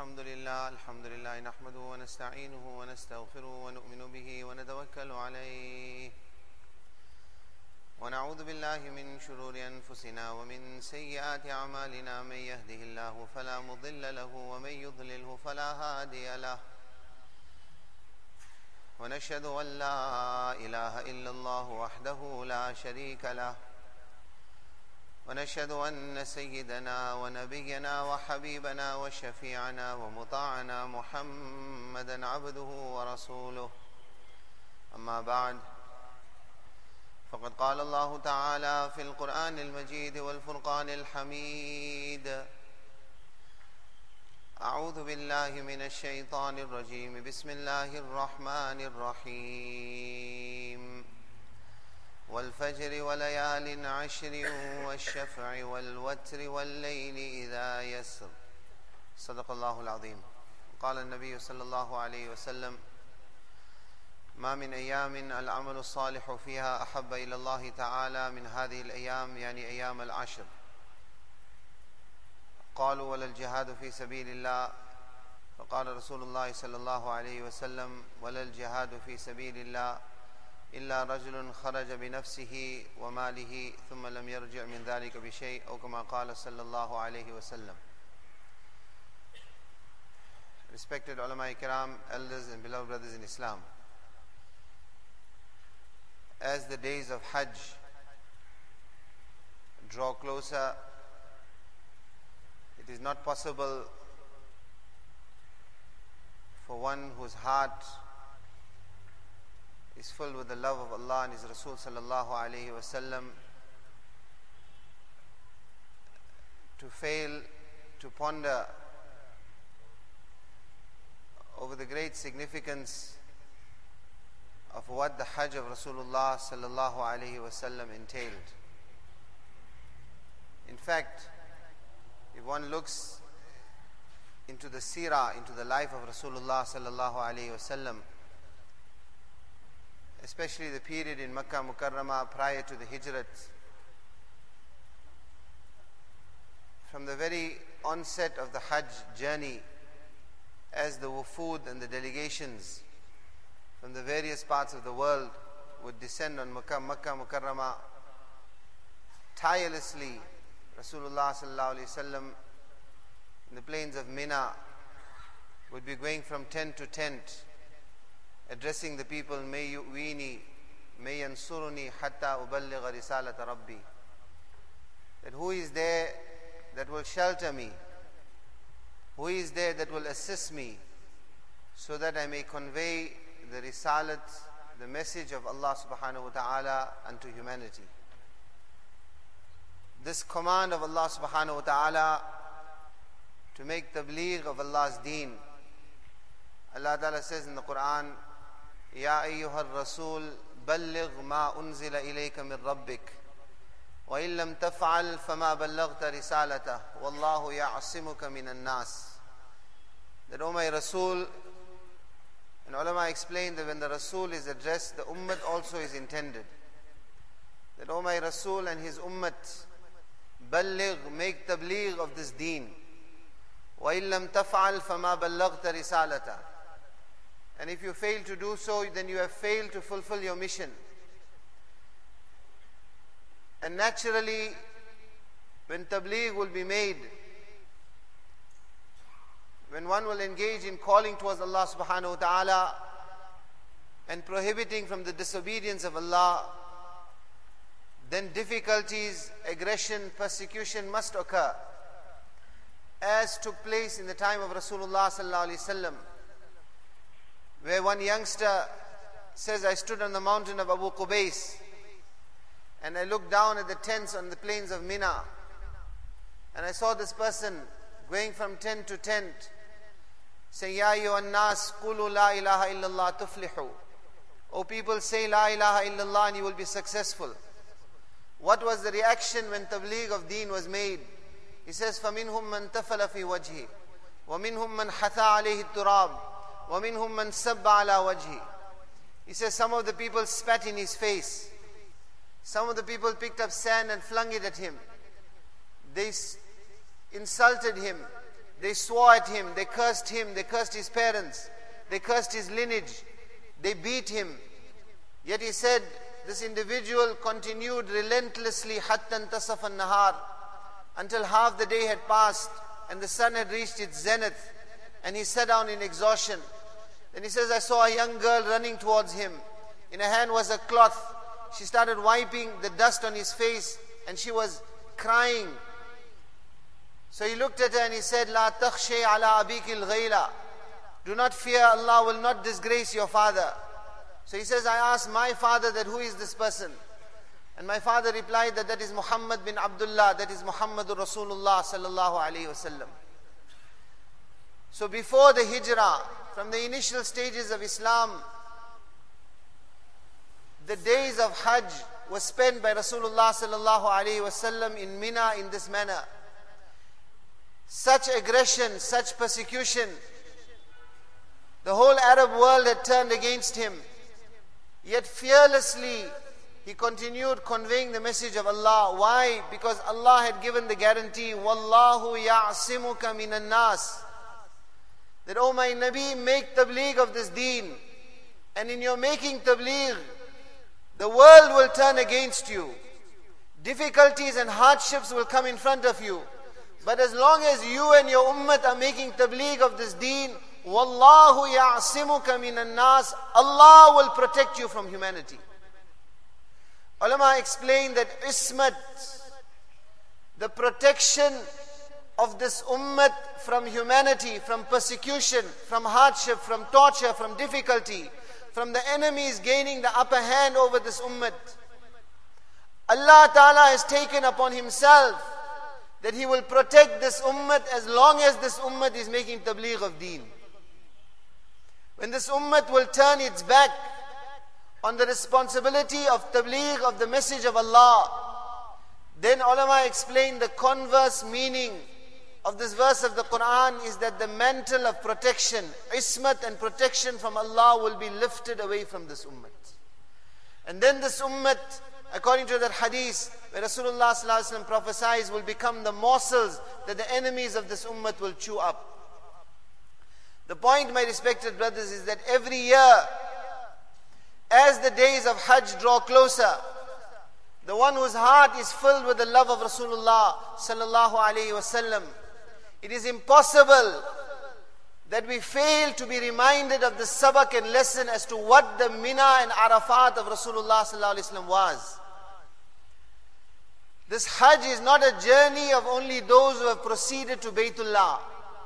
الحمد لله نحمده ونستعينه ونستغفره ونؤمن به ونتوكل عليه ونعوذ بالله من شرور أنفسنا ومن سيئات أعمالنا من يهده الله فلا مضل له ومن يضلله فلا هادي له ونشهد أن لا إله إلا الله وحده لا شريك له ونشهد أن سيدنا ونبينا وحبيبنا وشفيعنا ومطاعنا محمدا عبده ورسوله أما بعد فقد قال الله تعالى في القرآن المجيد والفرقان الحميد أعوذ بالله من الشيطان الرجيم بسم الله الرحمن الرحيم والفجر وليال عشر والشفع والوتر والليل إذا يسر صدق الله العظيم. قال النبي صلى الله عليه وسلم ما من أيام العمل الصالح فيها أحب إلى الله تعالى من هذه الأيام، يعني أيام العشر. قالوا ولا الجهاد في سبيل الله؟ فقال رسول الله صلى الله عليه وسلم ولا الجهاد في سبيل الله إلا رجل خرج بنفسه وماله ثم لم يرجع من ذلك بشيء أو كما قال صلى الله عليه وسلم. Respected ulama ikram, elders and beloved brothers in Islam, as the days of Hajj draw closer, it is not possible for one whose heart is filled with the love of Allah and His Rasul sallallahu alayhi wasallam to fail to ponder over the great significance of what the Hajj of Rasulullah sallallahu alayhi wasallam entailed. In fact, if one looks into the seerah, into the life of Rasulullah sallallahu alayhi wasallam, especially the period in Makkah Mukarramah prior to the Hijrat, from the very onset of the Hajj journey, as the wufud and the delegations from the various parts of the world would descend on Makkah Mukarramah, tirelessly Rasulullah sallallahu alaihi wasallam in the plains of Mina would be going from tent to tent, addressing the people, may yu'wini, may yansuruni hatta uballigha risalata rabbi. That who is there that will shelter me? Who is there that will assist me so that I may convey the risalat, the message of Allah subhanahu wa ta'ala unto humanity? This command of Allah subhanahu wa ta'ala to make tabligh of Allah's deen. Allah ta'ala says in the Quran, Ya ayyuhar rasul balligh ma unzila ilayka min rabbik wa in lam taf'al fama ballaghta risalatah wallahu ya'simuka minan nas. That, O my Rasul, and ulama explained that when the Rasul is addressed, the ummat also is intended. That, O my Rasul and his ummat, balligh, make tabligh of this deen. Wa in lam taf'al fama ballaghta risalatah. And if you fail to do so, then you have failed to fulfill your mission. And naturally, when tabligh will be made, when one will engage in calling towards Allah subhanahu wa ta'ala and prohibiting from the disobedience of Allah, then difficulties, aggression, persecution must occur, as took place in the time of Rasulullah sallallahu alaihi wasallam, where one youngster says, I stood on the mountain of Abu Qubais and I looked down at the tents on the plains of Mina, and I saw this person going from tent to tent saying, Ya ayyuhan nas qulu la ilaha illallah tuflihu. O people, say la ilaha illallah and you will be successful. What was the reaction when tabligh of deen was made? He says, فَمِنْهُمْ مَنْ تَفَلَ فِي وَجْهِ وَمِنْهُمْ مَنْ حَثَى عَلَيْهِ التُّرَابِ وَمِنْهُمْ مَنْ سَبَّ عَلَى وَجْهِ. He says some of the people spat in his face. Some of the people picked up sand and flung it at him. They insulted him. They swore at him, they cursed his parents, they cursed his lineage, they beat him. Yet he said, this individual continued relentlessly hattan tasaf an-nahar, until half the day had passed and the sun had reached its zenith, and he sat down in exhaustion. Then he says, I saw a young girl running towards him. In her hand was a cloth. She started wiping the dust on his face and she was crying. So he looked at her and he said, La takhshay ala abiki al-ghayla. Do not fear, Allah will not disgrace your father. So he says, I asked my father that who is this person? And my father replied that is Muhammad bin Abdullah, that is Muhammadur Rasulullah sallallahu alayhi wasallam. So before the hijrah, from the initial stages of Islam, the days of Hajj was spent by Rasulullah sallallahu alayhi wasallam in Mina in this manner. Such aggression, such persecution, the whole Arab world had turned against him. Yet fearlessly, he continued conveying the message of Allah. Why? Because Allah had given the guarantee, Wallahu ya'asimuka minan nas. That, oh my Nabi, make tabligh of this deen. And in your making tabligh, the world will turn against you. Difficulties and hardships will come in front of you. But as long as you and your ummah are making tabligh of this deen, Wallahu ya'asimuka minan nas, Allah will protect you from humanity. Ulama explain that ismat, the protection of this ummah from humanity, from persecution, from hardship, from torture, from difficulty, from the enemies gaining the upper hand over this ummah. Allah Ta'ala has taken upon Himself that He will protect this ummah as long as this ummah is making tabligh of deen. When this ummah will turn its back on the responsibility of tabligh of the message of Allah, then ulama explain the converse meaning of this verse of the Quran is that the mantle of protection, ismat and protection from Allah will be lifted away from this ummah. And then this ummah, according to that hadith, where Rasulullah sallallahu alaihi wasallam prophesies, will become the morsels that the enemies of this ummah will chew up. The point, my respected brothers, is that every year, as the days of Hajj draw closer, the one whose heart is filled with the love of Rasulullah sallallahu alaihi wasallam, it is impossible that we fail to be reminded of the sabak and lesson as to what the Mina and Arafat of Rasulullah sallallahu alaihi wasallam was. This Hajj is not a journey of only those who have proceeded to Baytullah.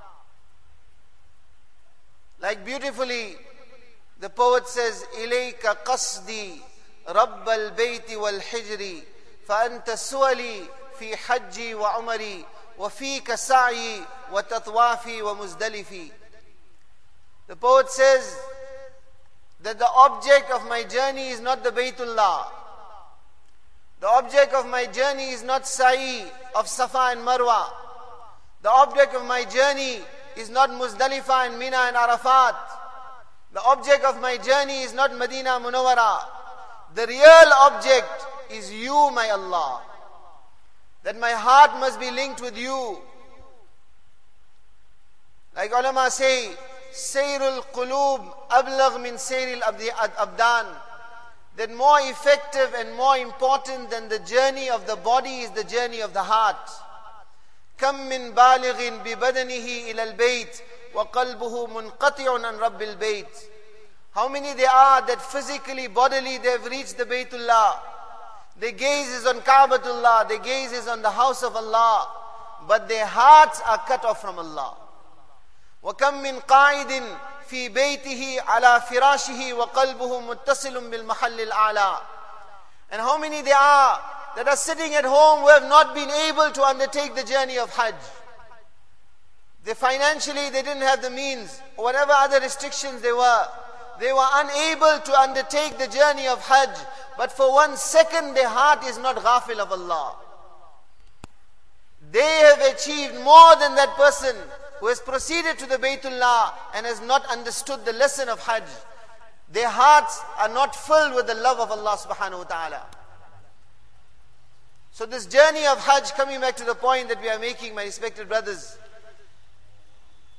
Like beautifully, the poet says, إِلَيْكَ قَصْدِي رَبَّ الْبَيْتِ وَالْحِجْرِ فَأَنْتَ سُوَلِي فِي حَجِّي وَعُمَرِي وَفِيكَ سَعْيِي وَتَطْوَافِي وَمُزْدَلِفِي. The poet says that the object of my journey is not the Baytullah. The object of my journey is not Sa'i of Safa and Marwa. The object of my journey is not Muzdalifah and Mina and Arafat. The object of my journey is not Medina Munawwara. The real object is you, my Allah. That my heart must be linked with you. Like ulama say, Sayrul Qulub ablagh min Sayril Abdan. That more effective and more important than the journey of the body is the journey of the heart. كم من بالغ ببدنه إلى البيت وقلبه منقطع عن رب البيت. How many there are that physically, bodily, they have reached the Baytullah. Their gaze is on Ka'batullah, their gaze is on the house of Allah, but their hearts are cut off from Allah. وكم من قاعد في بيته على فراشه وقلبه متصل بالمحل الأعلى. And how many there are that are sitting at home who have not been able to undertake the journey of Hajj. They financially, they didn't have the means, or whatever other restrictions they were unable to undertake the journey of Hajj. But for 1 second their heart is not ghafil of Allah. They have achieved more than that person who has proceeded to the Baytullah and has not understood the lesson of Hajj. Their hearts are not filled with the love of Allah subhanahu wa ta'ala. So this journey of Hajj, coming back to the point that we are making, my respected brothers,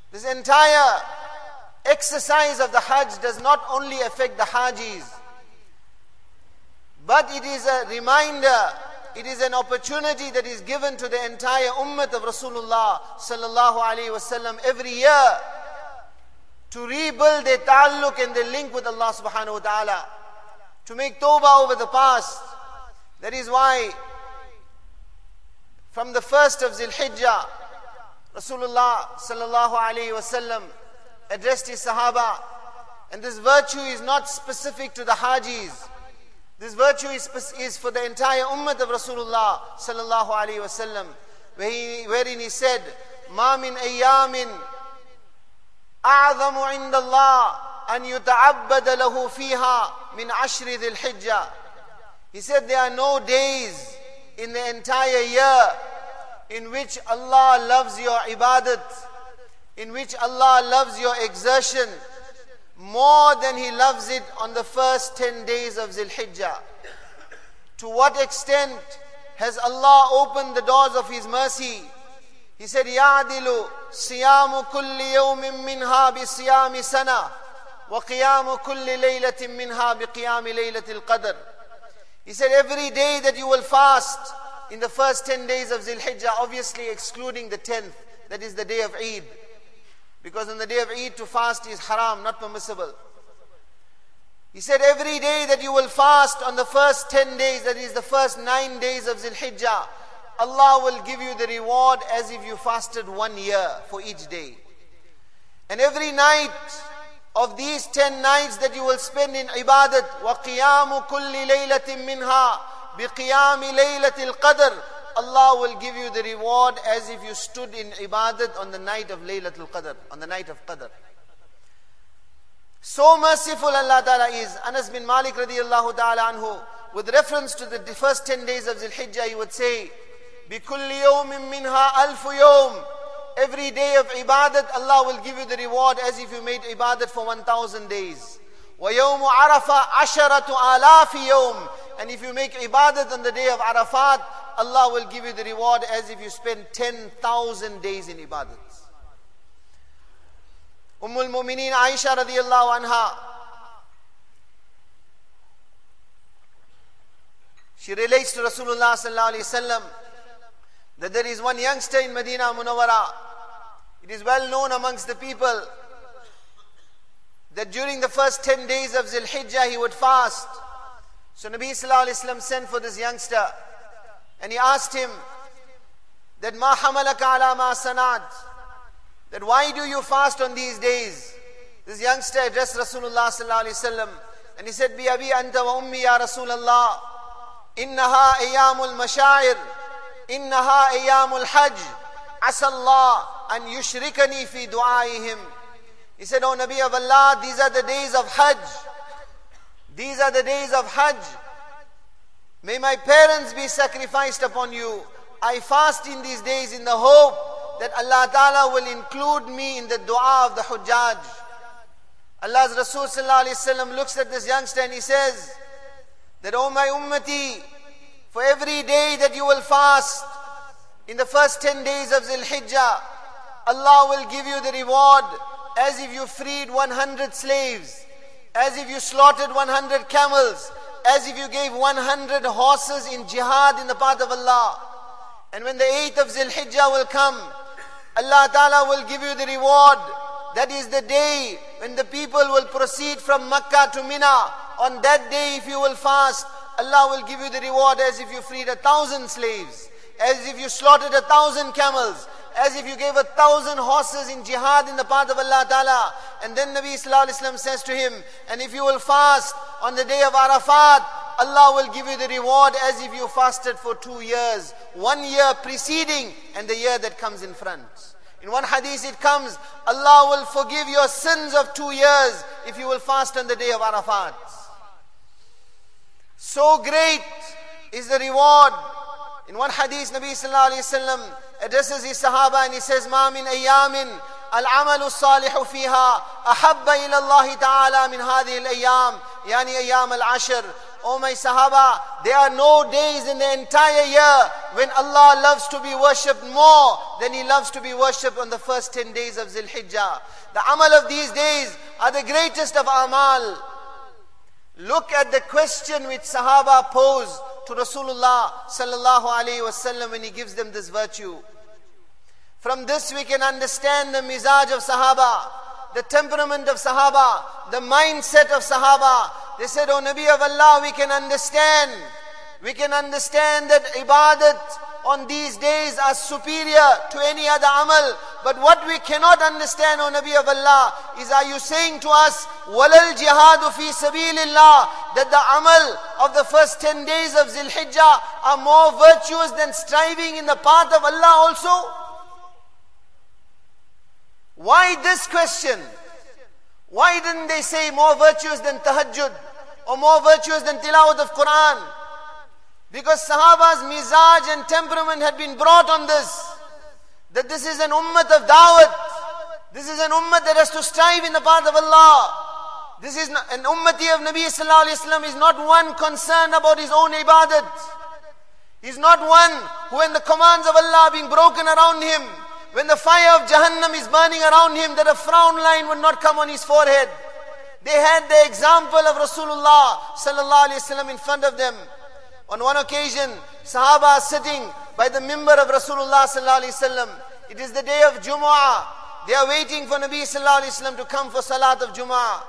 This entire exercise of the Hajj does not only affect the Hajis, but it is a reminder, it is an opportunity that is given to the entire ummah of Rasulullah sallallahu alaihi wasallam every year to rebuild their ta'alluq and their link with Allah subhanahu wa ta'ala, to make tawbah over the past. That is why from the first of Zil Hijjah, Rasulullah sallallahu alaihi wasallam addressed his Sahaba, and this virtue is not specific to the Hajis. This virtue is for the entire ummah of Rasulullah sallallahu alaihi wasallam, wherein he said, "Ma min ayyamin a'zamu 'inda Allah an yuta'abbada lahu fiha min ashri dhil hijjah." He said, there are no days in the entire year in which Allah loves your ibadat, in which Allah loves your exertion more than He loves it on the first 10 days of Zil Hijjah. To what extent has Allah opened the doors of His mercy? He said, يَعْدِلُ صِيَامُ كُلِّ يَوْمٍ مِّنْهَا بِصِيَامِ سَنَةٍ وَقِيَامُ كُلِّ لَيْلَةٍ مِّنْهَا بِقِيَامِ لَيْلَةِ الْقَدْرِ. He said, every day that you will fast in the first 10 days of Zil Hijjah, obviously excluding the 10th, that is the day of Eid. Because on the day of Eid to fast is haram, not permissible. He said, every day that you will fast on the first 10 days, that is the first 9 days of Zil Hijjah, Allah will give you the reward as if you fasted 1 year for each day. And every night of these 10 nights that you will spend in ibadat, وَقِيَامُ كُلِّ لَيْلَةٍ مِّنْهَا بِقِيَامِ لَيْلَةِ الْقَدْرِ, Allah will give you the reward as if you stood in ibadat on the night of Laylatul Qadr, on the night of Qadr. So merciful Allah Ta'ala is. Anas bin Malik radiyallahu ta'ala anhu, with reference to the first 10 days of Zil Hijjah, he would say, بِكُلِّ يَوْمٍ مِّنْهَا أَلْفُ يَوْمٍ. Every day of ibadat, Allah will give you the reward as if you made ibadat for 1,000 days. وَيَوْمُ عَرَفَةَ عَشَرَةُ آلَافِ يَوْمٍ. And if you make ibadat on the day of Arafat, Allah will give you the reward as if you spend 10,000 days in ibadat. Al-Mu'mineen Aisha radiyallahu anha, she relates to Rasulullah sallallahu alaihi wasallam that there is one youngster in Medina Munawwara. It is well known amongst the people that during the first 10 days of Zil Hijjah he would fast. So Nabi sallallahu alaihi wasallam sent for this youngster, and he asked him that ma hamalaka ala ma sanat, that why do you fast on these days? This youngster addressed Rasulullah sallallahu alaihi wasallam, and he said, bi abi anta wa ummi ya Rasulullah, innaha ayyamul mashair, innaha ayyamul hajj, asa Allah an yushrikani fi du'aihim. He said, oh Nabi of Allah, these are the days of Hajj. These are the days of Hajj. May my parents be sacrificed upon you. I fast in these days in the hope that Allah Ta'ala will include me in the dua of the Hujjaj. Allah's Rasul sallallahu alaihi wasallam looks at this youngster and he says that, oh my ummati, for every day that you will fast in the first 10 days of Zil Hijjah, Allah will give you the reward as if you freed 100 slaves, as if you slaughtered 100 camels, as if you gave 100 horses in jihad in the path of Allah. And when the 8th of Zil Hijjah will come, Allah Ta'ala will give you the reward. That is the day when the people will proceed from Makkah to Mina. On that day, if you will fast, Allah will give you the reward as if you freed 1,000 slaves, as if you slaughtered 1,000 camels, as if you gave 1,000 horses in jihad in the path of Allah Ta'ala. And then Nabi Sallallahu Alaihi Wasallam says to him, and if you will fast on the day of Arafat, Allah will give you the reward as if you fasted for 2 years, 1 year preceding and the year that comes in front. In one hadith it comes, Allah will forgive your sins of 2 years if you will fast on the day of Arafat. So great is the reward. In one hadith, Nabi Sallallahu Alaihi Wasallam addresses his Sahaba and he says, مَا مِنْ أَيَّامٍ الْعَمَلُ الصَّالِحُ فِيهَا أَحَبَّ إِلَى اللَّهِ تَعَالَى مِنْ هَذِهِ الْأَيَّامِ يعني أيام العشر. Oh my Sahaba, there are no days in the entire year when Allah loves to be worshipped more than He loves to be worshipped on the first 10 days of Zil Hijjah. The amal of these days are the greatest of amal. Look at the question which Sahaba posed to Rasulullah sallallahu alaihi wasallam when he gives them this virtue. From this we can understand the mizaj of Sahaba, the temperament of Sahaba, the mindset of Sahaba. They said, "O Nabi of Allah, we can understand that ibadat on these days are superior to any other amal. But what we cannot understand, O Nabi of Allah, is are you saying to us, وَلَلْ جِهَادُ فِي سَبِيلِ اللَّهِ, that the amal of the first 10 days of Zil Hijjah are more virtuous than striving in the path of Allah also?" Why this question? Why didn't they say more virtuous than tahajjud or more virtuous than tilawat of Quran? Because Sahaba's mizaj and temperament had been brought on this. That this is an ummah of da'wat. This is an ummah that has to strive in the path of Allah. This is an ummati of Nabi sallallahu alayhi wa sallam is not one concerned about his own ibadat. He's not one who, when the commands of Allah are being broken around him, when the fire of Jahannam is burning around him, that a frown line would not come on his forehead. They had the example of Rasulullah sallallahu alayhi wa sallam in front of them. On one occasion, Sahaba are sitting by the mimbar of Rasulullah sallallahu alaihi wasallam. It is the day of Jumu'ah. They are waiting for Nabi sallallahu alaihi wasallam to come for Salat of Jumu'ah.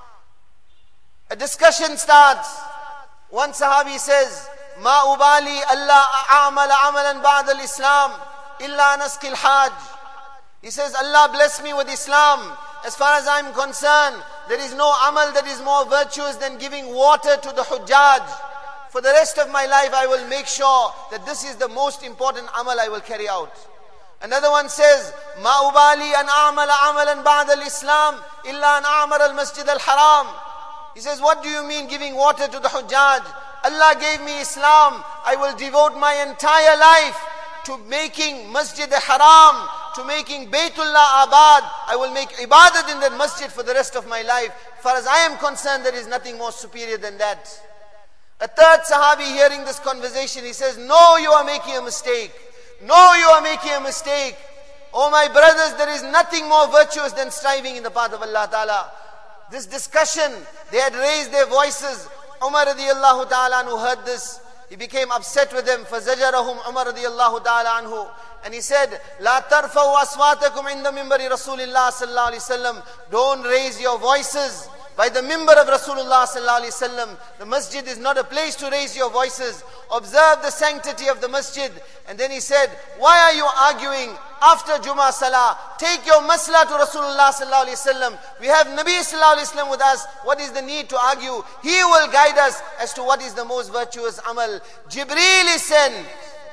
A discussion starts. One Sahabi says, "Ma ubali Allah a'amala amalan ba'd al-Islam illa nasqi al-hajj." He says, "Allah bless me with Islam. As far as I'm concerned, there is no amal that is more virtuous than giving water to the Hujjaj. For the rest of my life, I will make sure that this is the most important amal I will carry out." Another one says, "Ma ubali an a'mala amalan ba'd al-Islam illa an a'mar al-Masjid al-Haram." He says, "What do you mean giving water to the Hujjaj? Allah gave me Islam. I will devote my entire life to making Masjid al-Haram, to making Baytullah Abad. I will make ibadat in that masjid for the rest of my life. As far as I am concerned, there is nothing more superior than that." A third Sahabi hearing this conversation, he says, "No, you are making a mistake. No, you are making a mistake. Oh my brothers, there is nothing more virtuous than striving in the path of Allah Ta'ala." This discussion, they had raised their voices. Umar radiyallahu ta'ala anhu heard this. He became upset with them. فَزَجَرَهُمْ Umar radiyallahu ta'ala anhu. And he said, "La tarfa'u aswatakum inda mimbari Rasulillah sallallahu alaihi wasallam." Don't raise your voices by the mimbar of Rasulullah sallallahu alaihi wasallam. The masjid is not a place to raise your voices. Observe the sanctity of the masjid. And then he said, "Why are you arguing after Jummah Salah? Take your masla to Rasulullah sallallahu alaihi wasallam. We have Nabi sallallahu alaihi wasallam with us. What is the need to argue? He will guide us as to what is the most virtuous amal." Jibreel is sent.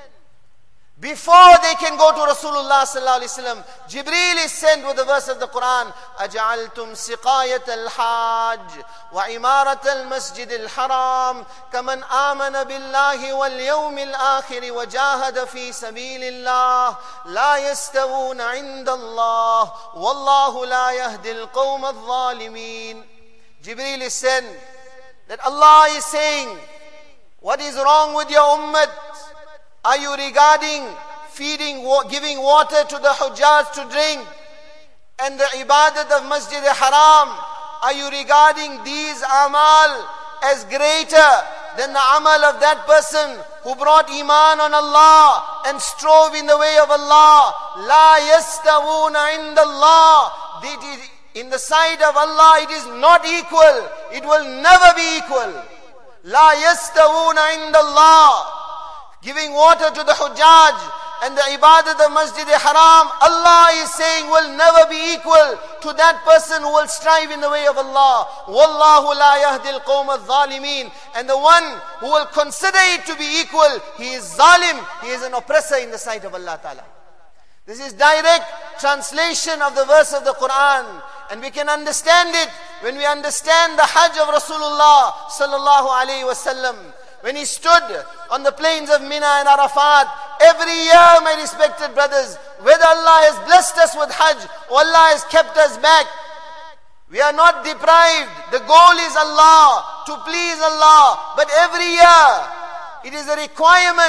Before they can go to Rasulullah sallallahu alaihi wasallam, Jibreel is sent with the verse of the Quran, "Aj'altum siqayat al-hajj wa imarat al-masjid al-haram kaman amana billahi wal yawm al-akhir wa jahada fi sabilillah la yastawuna 'inda Allah wallahu la yahdi al-qawm adh-dhalimin." Jibreel is sent that Allah is saying, what is wrong with your ummah? Are you regarding feeding, giving water to the Hujjaj to drink and the ibadat of Masjid al-Haram? Are you regarding these amal as greater than the amal of that person who brought iman on Allah and strove in the way of Allah? La yastawuna inda Allah. In the sight of Allah, it is not equal. It will never be equal. La yastawuna inda Allah. Giving water to the Hujjaj and the ibadat of Masjid al-Haram, Allah is saying, will never be equal to that person who will strive in the way of Allah. Wallahu la yahdi al-qawm adh-dhalimin. And the one who will consider it to be equal, he is zalim, he is an oppressor in the sight of Allah Ta'ala. This is direct translation of the verse of the Quran. And we can understand it when we understand the Hajj of Rasulullah sallallahu alayhi wa sallam. When he stood on the plains of Mina and Arafat, every year, my respected brothers, whether Allah has blessed us with Hajj or Allah has kept us back, we are not deprived. The goal is Allah, to please Allah. But every year, it is a requirement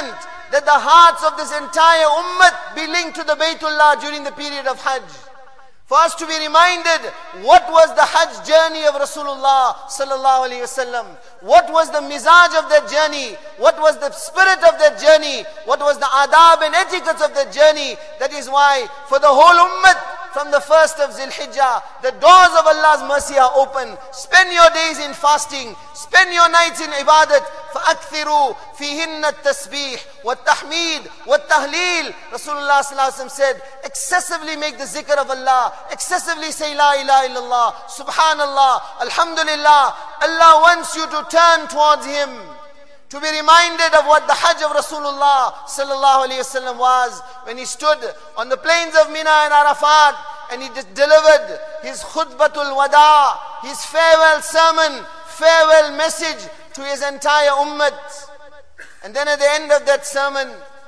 that the hearts of this entire ummah be linked to the Baytullah during the period of Hajj. For us to be reminded, what was the Hajj journey of Rasulullah sallallahu alaihi wasallam? What was the mizaj of that journey? What was the spirit of that journey? What was the adab and etiquettes of that journey? That is why, for the whole ummah, from the 1st of Zil-Hijjah, the doors of Allah's mercy are open. Spend your days in fasting. Spend your nights in ibadat. فَأَكْثِرُوا فِيهِنَّ التَّسْبِيحِ وَالتَّحْمِيدِ وَالتَّهْلِيلِ. Rasulullah sallallahu alaihi wasallam said, excessively make the zikr of Allah. Excessively say La ilaha illallah, Subhanallah, Alhamdulillah. Allah wants you to turn towards Him, to be reminded of what the Hajj of Rasulullah sallallahu alaihi wasallam was, when he stood on the plains of Mina and Arafat and he delivered his khutbatul wada, his farewell sermon, farewell message to his entire ummah. And then at the end of that sermon,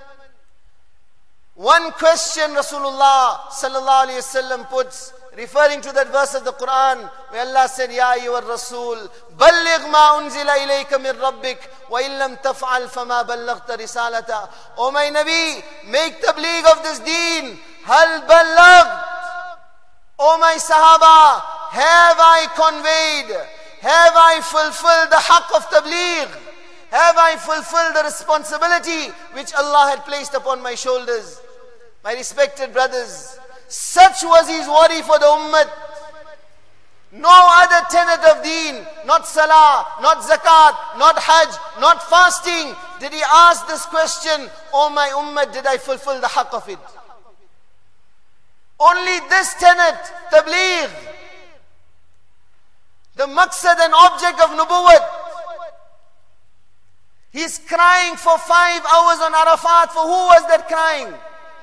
one question Rasulullah sallallahu alaihi wasallam puts, referring to that verse of the Quran where Allah said, Ya ayyuhar Rasul, balligh ma unzila ilayka min rabbik, wa illam taf'al fama ballaghta risalata. O my Nabi, make tabligh of this deen. Hal ballagh. O my Sahaba, have I conveyed? Have I fulfilled the haqq of tabligh? Have I fulfilled the responsibility which Allah had placed upon my shoulders? My respected brothers, such was his worry for the ummah. No other tenet of deen, not salah, not zakat, not hajj, not fasting, did he ask this question, O my ummah, did I fulfill the haqq of it? Only this tenet, tabligh, the maqsad and object of nubuwwat. He's crying for 5 hours on Arafat. For who was that crying?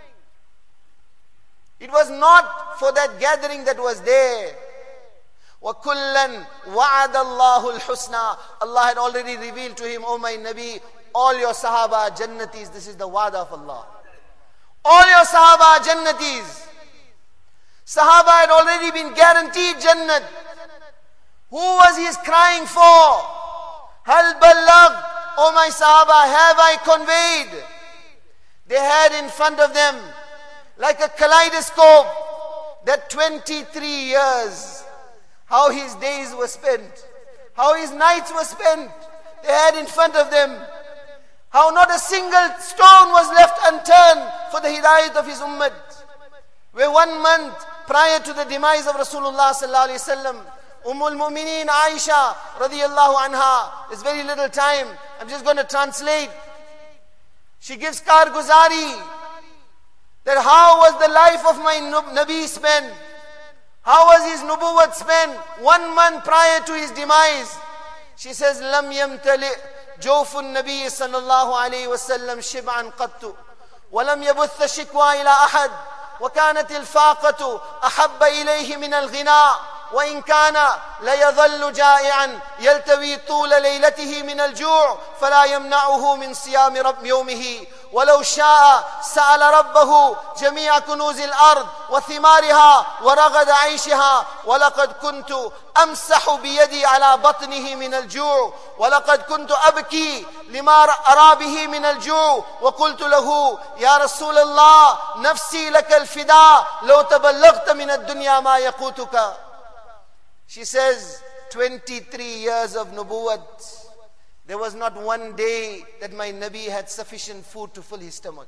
It was not for that gathering that was there. وَكُلًّا وَعَدَ اللَّهُ الْحُسْنَى. Allah had already revealed to him, O my Nabi, all your Sahaba are Jannatis. This is the wa'da of Allah. All your Sahaba are Jannatis. Sahaba had already been guaranteed Jannat. Who was he crying for? Hal balagh. O my Sahaba, have I conveyed? They had in front of them, like a kaleidoscope, that 23 years, how his days were spent, how his nights were spent. They had in front of them how not a single stone was left unturned for the hidayat of his ummah. Where 1 month prior to the demise of Rasulullah sallallahu alaihi wasallam, Ummul Mu'mineen Aisha radiyallahu anha, there's very little time, I'm just going to translate. She gives karguzari that how was the life of my Nabi spent? How was his nubuwwat spent 1 month prior to his demise? She says, Lam yamtali jawfun Nabi sallallahu alayhi wa sallam shib'an qattu, wa lam yabutha shikwa ila ahad, wa kanat al-faqatu ahabba ilayhi min al-ghina. وإن كان ليظل جائعا يلتوي طول ليلته من الجوع فلا يمنعه من صيام يومه ولو شاء سأل ربه جميع كنوز الأرض وثمارها ورغد عيشها ولقد كنت أمسح بيدي على بطنه من الجوع ولقد كنت أبكي لما أرى به من الجوع وقلت له يا رسول الله نفسي لك الفداء لو تبلغت من الدنيا ما يقوتك. She says, 23 years of nubuwwat, there was not one day that my Nabi had sufficient food to fill his stomach.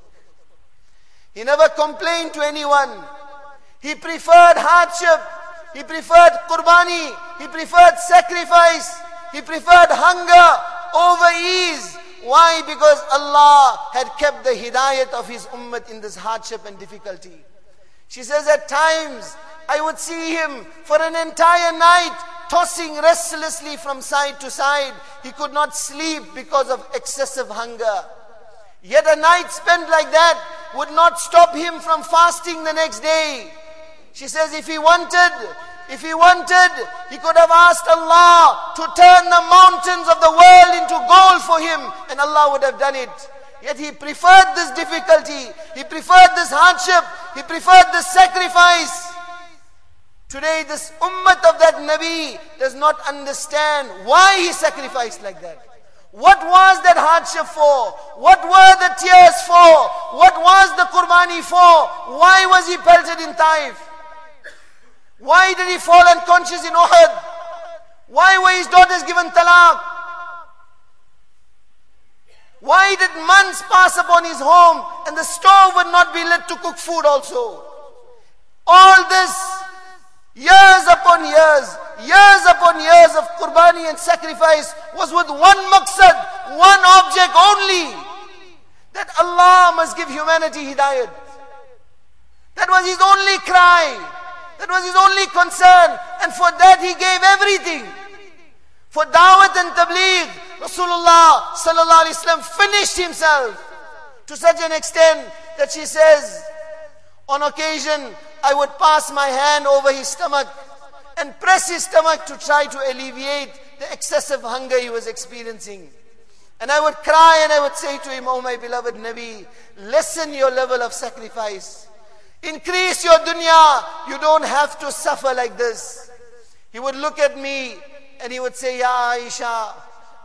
He never complained to anyone. He preferred hardship. He preferred qurbani. He preferred sacrifice. He preferred hunger over ease. Why? Because Allah had kept the hidayat of his ummah in this hardship and difficulty. She says, at times, I would see him for an entire night tossing restlessly from side to side. He could not sleep because of excessive hunger. Yet a night spent like that would not stop him from fasting the next day. She says if he wanted, he could have asked Allah to turn the mountains of the world into gold for him, and Allah would have done it. Yet he preferred this difficulty. He preferred this hardship. He preferred this sacrifice. Today this ummah of that Nabi does not understand why he sacrificed like that. What was that hardship for? What were the tears for? What was the Qurbani for? Why was he pelted in Taif? Why did he fall unconscious in Uhud? Why were his daughters given talaq? Why did months pass upon his home and the stove would not be lit to cook food also? All this, years upon years of Qurbani and sacrifice was with one maqsad, one object only. That Allah must give humanity hidayat. That was his only cry. That was his only concern. And for that he gave everything. For da'wat and tabligh, Rasulullah sallallahu alaihi wasallam finished himself to such an extent that she says, on occasion, I would pass my hand over his stomach and press his stomach to try to alleviate the excessive hunger he was experiencing. And I would cry and I would say to him, oh my beloved Nabi, lessen your level of sacrifice. Increase your dunya. You don't have to suffer like this. He would look at me and he would say, Ya Aisha,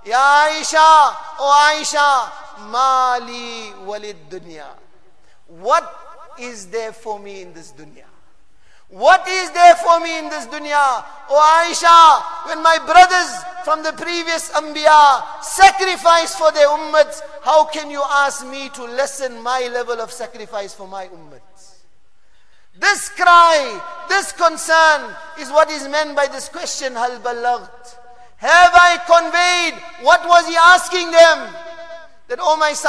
oh Aisha, mali walid dunya. What is there for me in this dunya? What is there for me in this dunya? Oh Aisha, when my brothers from the previous Anbiya sacrificed for their ummats, how can you ask me to lessen my level of sacrifice for my ummats? This cry, this concern is what is meant by this question, Hal Ballagt. Have I conveyed? What was he asking them? That, oh my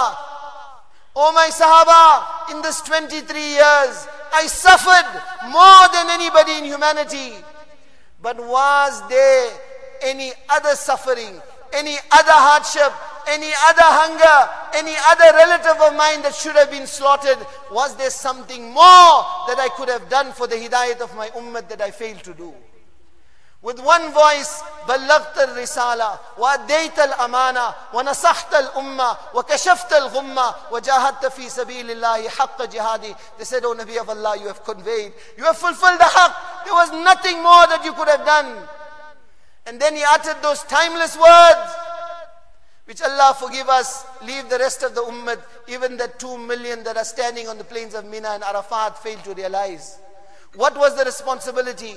Sahaba, in this 23 years, I suffered more than anybody in humanity. But was there any other suffering, any other hardship, any other hunger, any other relative of mine that should have been slaughtered? Was there something more that I could have done for the hidayat of my ummah that I failed to do? With one voice, بلغت الرسالة وأديت الأمانة ونصحت الأمة وكشفت الغمة وجاهدت في سبيل الله حق جهادي. They said, oh Nabi of Allah, you have conveyed, you have fulfilled the haqq. There was nothing more that you could have done. And then he uttered those timeless words, which Allah forgive us, leave the rest of the ummah, even the 2 million that are standing on the plains of Mina and Arafat failed to realize. What was the responsibility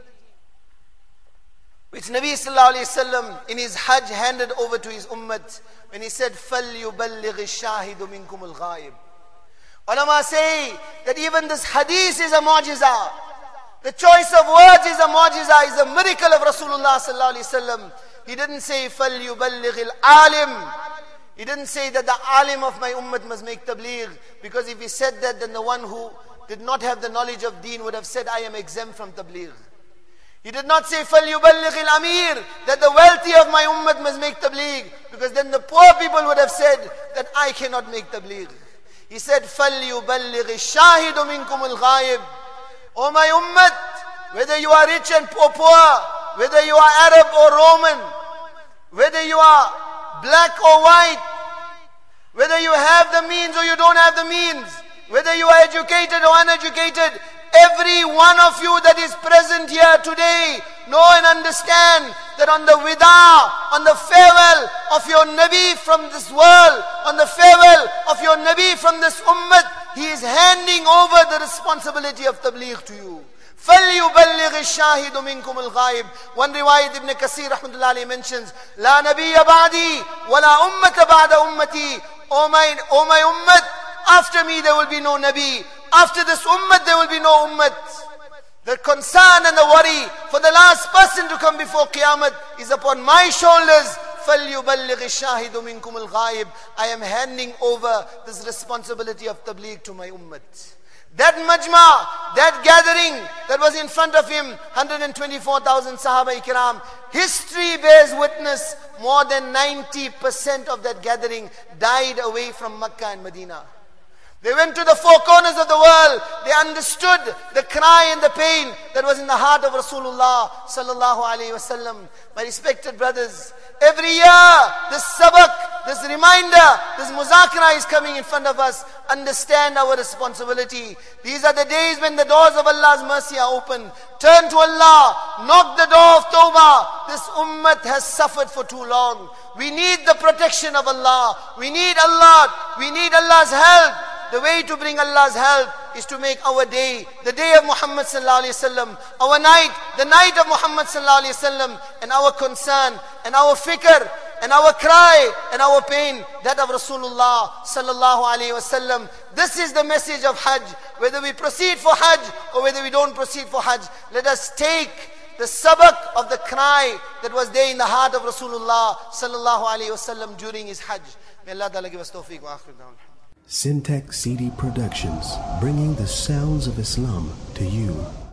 which Nabi sallallahu alayhi wasallam in his Hajj handed over to his ummah when he said, فَلْيُبَلِّغِ الشَّاهِدُ مِنْكُمُ الْغَائِبِ. Ulama say that even this hadith is a mu'jiza. The choice of words is a mu'jiza, is a miracle of Rasulullah sallallahu alayhi wasallam. He didn't say, فَلْيُبَلِّغِ الْعَالِمِ. He didn't say that the alim of my ummah must make tabligh, because if he said that, then the one who did not have the knowledge of deen would have said, I am exempt from tabligh. He did not say, فَلْيُبَلِّغِ الْأَمِيرِ, that the wealthy of my ummah must make tabligh, because then the poor people would have said that I cannot make tabligh. He said, فَلْيُبَلِّغِ الشَّاهِدُ مِنْكُمُ الْغَائِبِ. O my ummah, whether you are rich and poor, whether you are Arab or Roman, whether you are black or white, whether you have the means or you don't have the means, whether you are educated or uneducated, every one of you that is present here today, know and understand that on the wida, on the farewell of your Nabi from this world, on the farewell of your Nabi from this ummah, he is handing over the responsibility of tabligh to you. فَلْيُبَلِّغِ الشَّاهِدُ مِنْكُمُ الْغَائِبِ. One riwayat Ibn Kathir rahmatullahi alayhi mentions, لَا نَبِيَّ بَعْدِي وَلَا أُمَّةَ بَعْدَ أُمَّتِي. O my ummah, after me there will be no Nabi. After this ummah there will be no ummah. The concern and the worry for the last person to come before Qiyamah is upon my shoulders. فَلْيُبَلِّغِ الشَّاهِدُ مِنْكُمُ الْغَائِبِ. I am handing over this responsibility of tabligh to my ummah. That majma, that gathering that was in front of him, 124,000 Sahaba Ikram, history bears witness, more than 90% of that gathering died away from Makkah and Medina. They went to the four corners of the world. They understood the cry and the pain that was in the heart of Rasulullah sallallahu alaihi wasallam. My respected brothers, every year this sabak, this reminder, this muzakara is coming in front of us. Understand our responsibility. These are the days when the doors of Allah's mercy are open. Turn to Allah. knock the door of Tawbah. This ummah has suffered for too long. We need the protection of Allah. We need Allah. We need Allah's help. The way to bring Allah's help is to make our day the day of Muhammad sallallahu alaihi wasallam, our night the night of Muhammad sallallahu alaihi wasallam, and our concern and our fikr and our cry and our pain that of Rasulullah sallallahu alaihi wasallam. This is the message of Hajj. Whether we proceed for Hajj or whether we don't proceed for Hajj, let us take the sabak of the cry that was there in the heart of Rasulullah sallallahu alaihi wasallam during his Hajj. May Allah Ta'ala give us tawfiq wa akhir da'wan. Syntax CD Productions, bringing the sounds of Islam to you.